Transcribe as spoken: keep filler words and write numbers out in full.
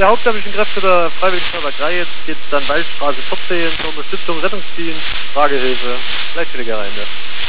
der hauptamtlichen Kräfte der Freiwilligen Feuerwehr Greiz geht dann Waldstraße vierzehn zur Unterstützung, Rettungsdienst, Tragehilfe, Leitstelle Gereinde.